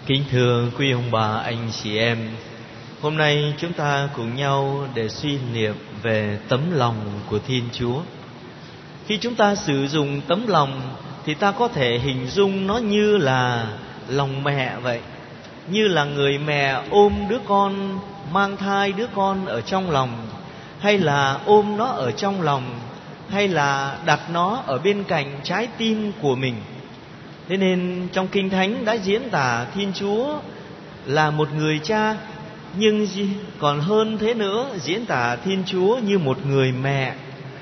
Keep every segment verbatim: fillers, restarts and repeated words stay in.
Kính thưa quý ông bà, anh chị em, hôm nay chúng ta cùng nhau để suy niệm về tấm lòng của Thiên Chúa. Khi chúng ta sử dụng tấm lòng thì ta có thể hình dung nó như là lòng mẹ vậy. Như là người mẹ ôm đứa con, mang thai đứa con ở trong lòng, hay là ôm nó ở trong lòng, hay là đặt nó ở bên cạnh trái tim của mình. Thế nên trong Kinh Thánh đã diễn tả Thiên Chúa là một người cha, nhưng còn hơn thế nữa, diễn tả Thiên Chúa như một người mẹ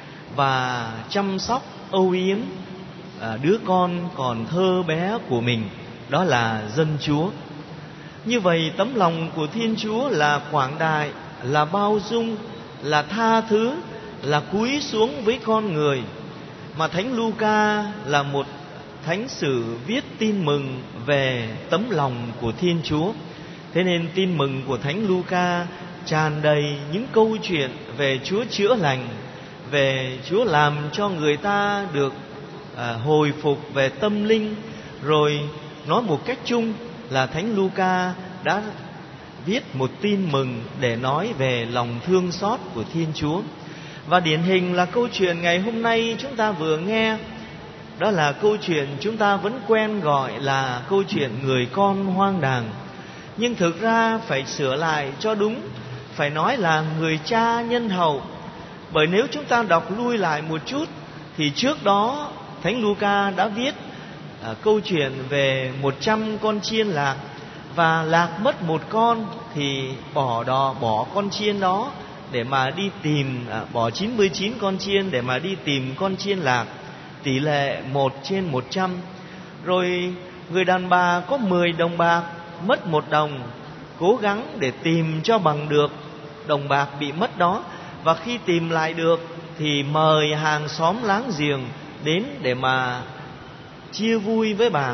và chăm sóc âu yếm đứa con còn thơ bé của mình, đó là dân Chúa. Như vậy tấm lòng của Thiên Chúa là quảng đại, là bao dung, là tha thứ, là cúi xuống với con người. Mà Thánh Luca là một thánh sử viết tin mừng về tấm lòng của Thiên Chúa. Thế nên tin mừng của Thánh Luca tràn đầy những câu chuyện về Chúa chữa lành, về Chúa làm cho người ta được à, hồi phục về tâm linh. Rồi nói một cách chung là Thánh Luca đã viết một tin mừng để nói về lòng thương xót của Thiên Chúa. Và điển hình là câu chuyện ngày hôm nay chúng ta vừa nghe. Đó là câu chuyện chúng ta vẫn quen gọi là câu chuyện người con hoang đàng. Nhưng thực ra phải sửa lại cho đúng, phải nói là người cha nhân hậu. Bởi nếu chúng ta đọc lui lại một chút thì trước đó Thánh Luca đã viết à, câu chuyện về một trăm con chiên lạc. Và lạc mất một con thì bỏ đò, bỏ con chiên đó để mà đi tìm, à, bỏ chín mươi chín con chiên để mà đi tìm con chiên lạc. Tỷ lệ một trên một trăm. Rồi người đàn bà có mười đồng bạc, mất một đồng, cố gắng để tìm cho bằng được đồng bạc bị mất đó. Và khi tìm lại được thì mời hàng xóm láng giềng đến để mà chia vui với bà.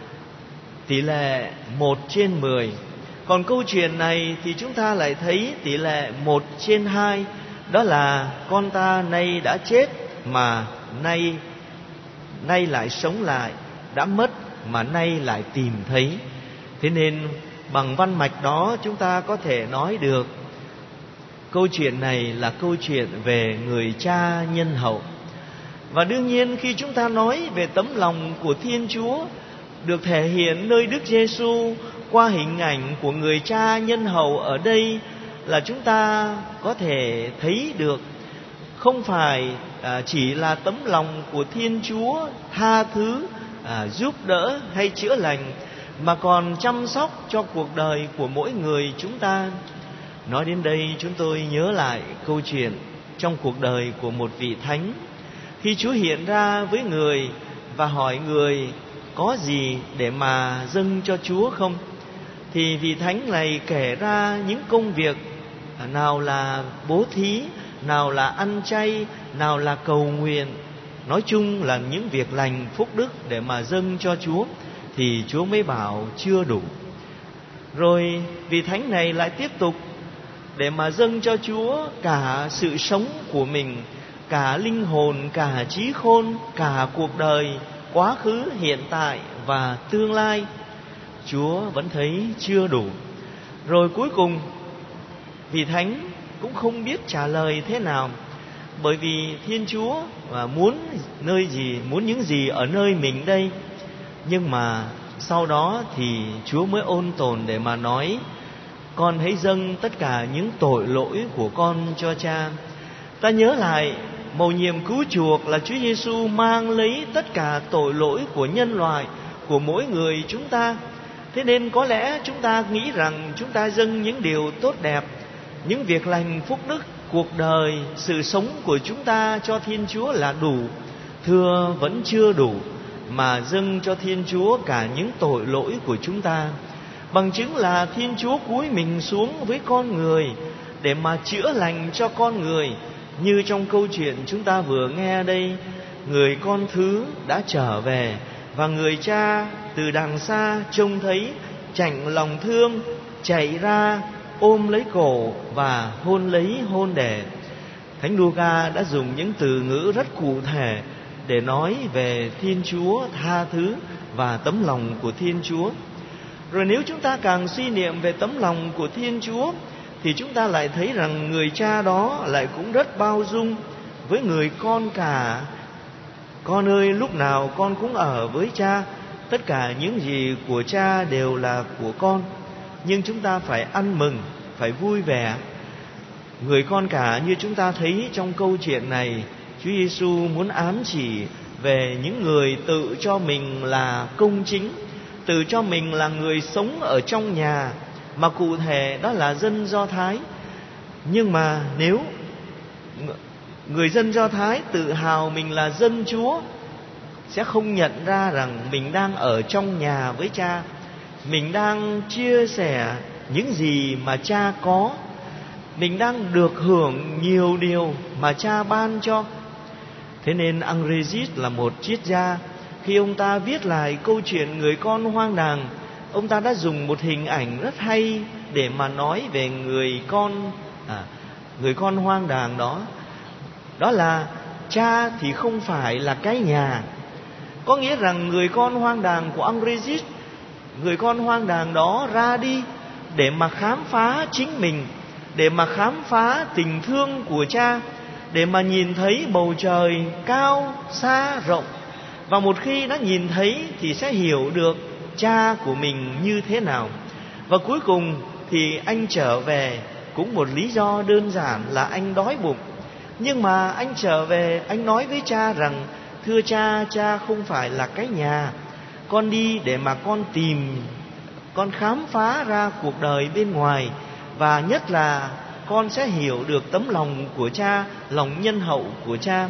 Tỷ lệ một trên mười. Còn câu chuyện này thì chúng ta lại thấy tỷ lệ một trên hai. Đó là con ta nay đã chết mà nay Nay lại sống lại, đã mất mà nay lại tìm thấy. Thế nên bằng văn mạch đó chúng ta có thể nói được câu chuyện này là câu chuyện về người cha nhân hậu. Và đương nhiên khi chúng ta nói về tấm lòng của Thiên Chúa được thể hiện nơi Đức Giêsu qua hình ảnh của người cha nhân hậu ở đây, là chúng ta có thể thấy được không phải à, chỉ là tấm lòng của Thiên Chúa tha thứ, à, giúp đỡ hay chữa lành, mà còn chăm sóc cho cuộc đời của mỗi người chúng ta. Nói đến đây chúng tôi nhớ lại câu chuyện trong cuộc đời của một vị thánh. Khi Chúa hiện ra với người và hỏi người có gì để mà dâng cho Chúa không, thì vị thánh này kể ra những công việc, nào là bố thí, nào là ăn chay, nào là cầu nguyện. Nói chung là những việc lành phúc đức để mà dâng cho Chúa. Thì Chúa mới bảo chưa đủ. Rồi vị thánh này lại tiếp tục để mà dâng cho Chúa cả sự sống của mình, cả linh hồn, cả trí khôn, cả cuộc đời, quá khứ, hiện tại và tương lai. Chúa vẫn thấy chưa đủ. Rồi cuối cùng vị thánh cũng không biết trả lời thế nào. Bởi vì Thiên Chúa muốn nơi gì, muốn những gì ở nơi mình đây. Nhưng mà sau đó thì Chúa mới ôn tồn để mà nói: con hãy dâng tất cả những tội lỗi của con cho Cha. Ta nhớ lại mầu nhiệm cứu chuộc là Chúa Giêsu mang lấy tất cả tội lỗi của nhân loại, của mỗi người chúng ta. Thế nên có lẽ chúng ta nghĩ rằng chúng ta dâng những điều tốt đẹp, những việc lành phúc đức, cuộc đời, sự sống của chúng ta cho Thiên Chúa là đủ. Thưa, vẫn chưa đủ, mà dâng cho Thiên Chúa cả những tội lỗi của chúng ta. Bằng chứng là Thiên Chúa cúi mình xuống với con người để mà chữa lành cho con người. Như trong câu chuyện chúng ta vừa nghe đây, người con thứ đã trở về, và người cha từ đằng xa trông thấy, chạnh lòng thương, chạy ra ôm lấy cổ và hôn lấy hôn đề. Thánh Luca đã dùng những từ ngữ rất cụ thể để nói về Thiên Chúa tha thứ và tấm lòng của Thiên Chúa. Rồi nếu chúng ta càng suy niệm về tấm lòng của Thiên Chúa thì chúng ta lại thấy rằng người cha đó lại cũng rất bao dung với người con cả. Con ơi, lúc nào con cũng ở với cha, tất cả những gì của cha đều là của con. Nhưng chúng ta phải ăn mừng, phải vui vẻ. Người con cả như chúng ta thấy trong câu chuyện này, Chúa Giêsu muốn ám chỉ về những người tự cho mình là công chính, tự cho mình là người sống ở trong nhà, mà cụ thể đó là dân Do Thái. Nhưng mà nếu người dân Do Thái tự hào mình là dân Chúa, sẽ không nhận ra rằng mình đang ở trong nhà với cha, mình đang chia sẻ những gì mà cha có, mình đang được hưởng nhiều điều mà cha ban cho. Thế nên André là một triết gia, khi ông ta viết lại câu chuyện người con hoang đàng, ông ta đã dùng một hình ảnh rất hay để mà nói về người con à, người con hoang đàng đó. Đó là cha thì không phải là cái nhà. Có nghĩa rằng người con hoang đàng của André, người con hoang đàng đó ra đi để mà khám phá chính mình, để mà khám phá tình thương của cha, để mà nhìn thấy bầu trời cao xa rộng. Và một khi đã nhìn thấy thì sẽ hiểu được cha của mình như thế nào. Và cuối cùng thì anh trở về cũng một lý do đơn giản là anh đói bụng. Nhưng mà anh trở về, anh nói với cha rằng: thưa cha, cha không phải là cái nhà. Con đi để mà con tìm, con khám phá ra cuộc đời bên ngoài. Và nhất là con sẽ hiểu được tấm lòng của cha, lòng nhân hậu của cha.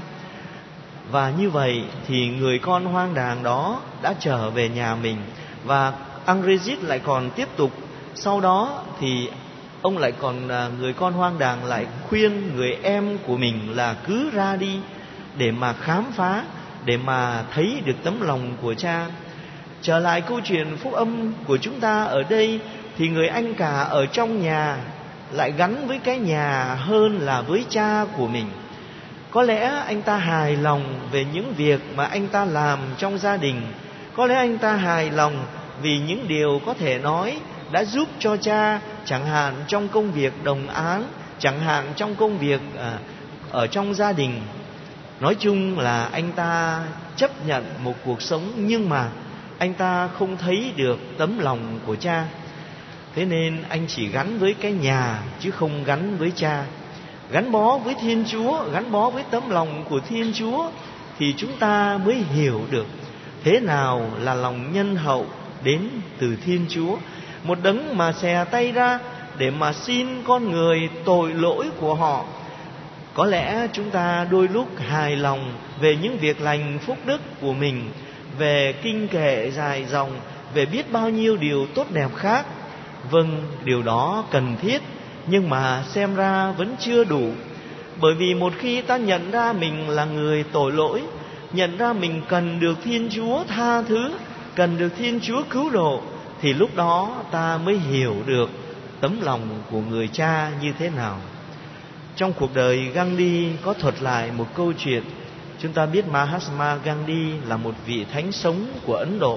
Và như vậy thì người con hoang đàng đó đã trở về nhà mình. Và André lại còn tiếp tục. Sau đó thì ông lại còn, người con hoang đàng lại khuyên người em của mình là cứ ra đi để mà khám phá, để mà thấy được tấm lòng của cha. Trở lại câu chuyện phúc âm của chúng ta ở đây, thì người anh cả ở trong nhà lại gắn với cái nhà hơn là với cha của mình. Có lẽ anh ta hài lòng về những việc mà anh ta làm trong gia đình. Có lẽ anh ta hài lòng vì những điều có thể nói đã giúp cho cha, chẳng hạn trong công việc đồng áng, chẳng hạn trong công việc à, ở trong gia đình. Nói chung là anh ta chấp nhận một cuộc sống, nhưng mà anh ta không thấy được tấm lòng của cha. Thế nên anh chỉ gắn với cái nhà chứ không gắn với cha. Gắn bó với Thiên Chúa, gắn bó với tấm lòng của Thiên Chúa, thì chúng ta mới hiểu được thế nào là lòng nhân hậu đến từ Thiên Chúa. Một đấng mà xè tay ra để mà xin con người tội lỗi của họ. Có lẽ chúng ta đôi lúc hài lòng về những việc lành phúc đức của mình, về kinh kệ dài dòng, về biết bao nhiêu điều tốt đẹp khác. Vâng, điều đó cần thiết, nhưng mà xem ra vẫn chưa đủ. Bởi vì một khi ta nhận ra mình là người tội lỗi, nhận ra mình cần được Thiên Chúa tha thứ, cần được Thiên Chúa cứu độ, thì lúc đó ta mới hiểu được tấm lòng của người cha như thế nào. Trong cuộc đời Gandhi có thuật lại một câu chuyện. Chúng ta biết Mahatma Gandhi là một vị thánh sống của Ấn Độ.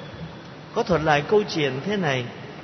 Có thuật lại câu chuyện thế này.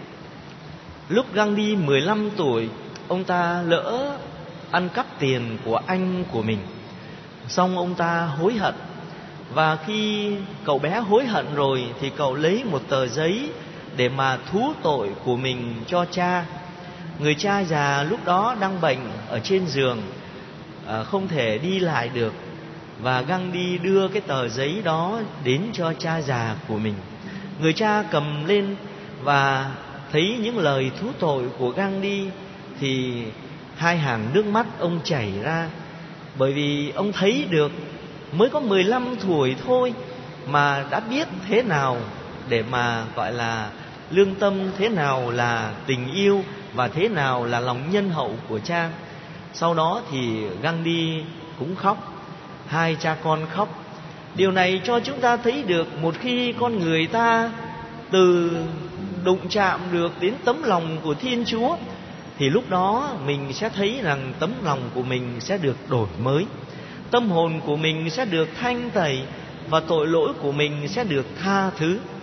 Lúc Gandhi mười lăm tuổi, ông ta lỡ ăn cắp tiền của anh của mình. Xong ông ta hối hận. Và khi cậu bé hối hận rồi thì cậu lấy một tờ giấy để mà thú tội của mình cho cha. Người cha già lúc đó đang bệnh ở trên giường, không thể đi lại được. Và Gandhi đưa cái tờ giấy đó đến cho cha già của mình. Người cha cầm lên và thấy những lời thú tội của Gandhi thì hai hàng nước mắt ông chảy ra. Bởi vì ông thấy được mới có mười lăm tuổi thôi mà đã biết thế nào để mà gọi là lương tâm, thế nào là tình yêu và thế nào là lòng nhân hậu của cha. Sau đó thì Gandhi cũng khóc, hai cha con khóc. Điều này cho chúng ta thấy được một khi con người ta từ đụng chạm được đến tấm lòng của Thiên Chúa, thì lúc đó mình sẽ thấy rằng tấm lòng của mình sẽ được đổi mới, tâm hồn của mình sẽ được thanh tẩy và tội lỗi của mình sẽ được tha thứ.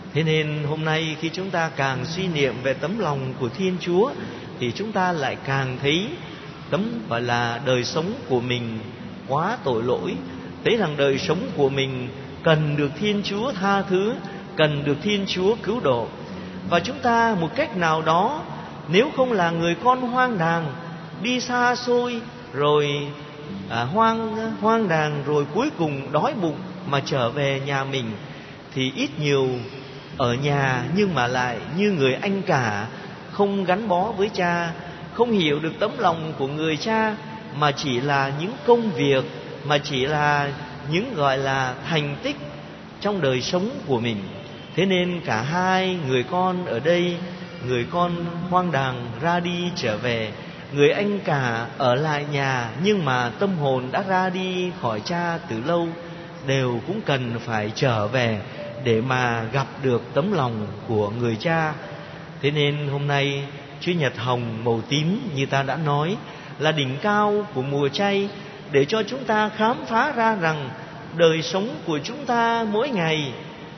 Thế nên hôm nay khi chúng ta càng suy niệm về tấm lòng của Thiên Chúa thì chúng ta lại càng thấy tấm gọi là đời sống của mình quá tội lỗi, thấy rằng đời sống của mình cần được Thiên Chúa tha thứ, cần được Thiên Chúa cứu độ. Và chúng ta một cách nào đó, nếu không là người con hoang đàng, đi xa xôi rồi à, hoang hoang đàng rồi cuối cùng đói bụng mà trở về nhà mình, thì ít nhiều ở nhà nhưng mà lại như người anh cả, không gắn bó với cha, không hiểu được tấm lòng của người cha, mà chỉ là những công việc, mà chỉ là những gọi là thành tích trong đời sống của mình. Thế nên cả hai người con ở đây, người con hoang đàng ra đi trở về, người anh cả ở lại nhà nhưng mà tâm hồn đã ra đi khỏi cha từ lâu, đều cũng cần phải trở về để mà gặp được tấm lòng của người cha. Thế nên hôm nay Chúa Nhật Hồng màu tím như ta đã nói là đỉnh cao của mùa chay, để cho chúng ta khám phá ra rằng đời sống của chúng ta mỗi ngày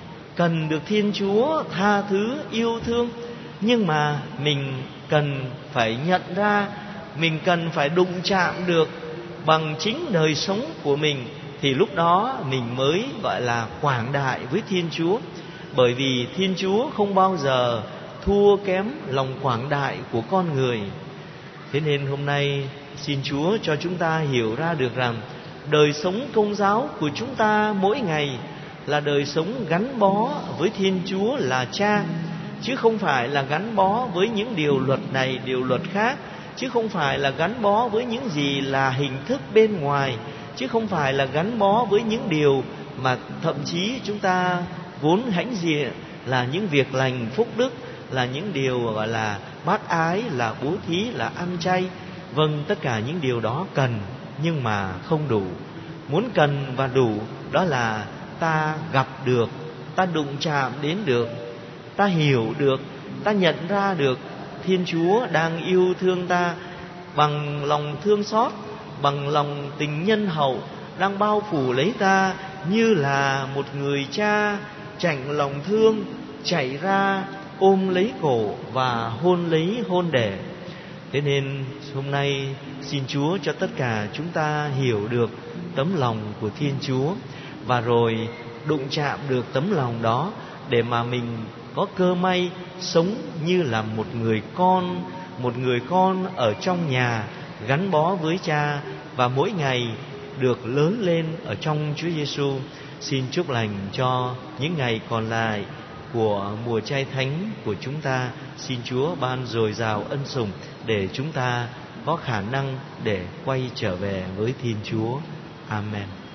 cần được Thiên Chúa tha thứ, yêu thương. Nhưng mà mình cần phải nhận ra, mình cần phải đụng chạm được bằng chính đời sống của mình, thì lúc đó mình mới gọi là quảng đại với Thiên Chúa. Bởi vì Thiên Chúa không bao giờ thua kém lòng quảng đại của con người. Thế nên hôm nay xin Chúa cho chúng ta hiểu ra được rằng đời sống công giáo của chúng ta mỗi ngày là đời sống gắn bó với Thiên Chúa là Cha, chứ không phải là gắn bó với những điều luật này, điều luật khác, chứ không phải là gắn bó với những gì là hình thức bên ngoài, chứ không phải là gắn bó với những điều mà thậm chí chúng ta vốn hãnh diện là những việc lành phúc đức, là những điều gọi là bác ái, là bố thí, là ăn chay. Vâng, tất cả những điều đó cần nhưng mà không đủ. Muốn cần và đủ đó là ta gặp được, ta đụng chạm đến được, ta hiểu được, ta nhận ra được Thiên Chúa đang yêu thương ta bằng lòng thương xót, bằng lòng tình nhân hậu, đang bao phủ lấy ta như là một người cha chạnh lòng thương, chạy ra ôm lấy cổ và hôn lấy hôn đẻ. Thế nên hôm nay xin Chúa cho tất cả chúng ta hiểu được tấm lòng của Thiên Chúa, và rồi đụng chạm được tấm lòng đó để mà mình có cơ may sống như là một người con, một người con ở trong nhà, gắn bó với cha, và mỗi ngày được lớn lên ở trong Chúa Giêsu. Xin chúc lành cho những ngày còn lại của mùa chay thánh của chúng ta. Xin Chúa ban dồi dào ân sủng để chúng ta có khả năng để quay trở về với Thiên Chúa. Amen.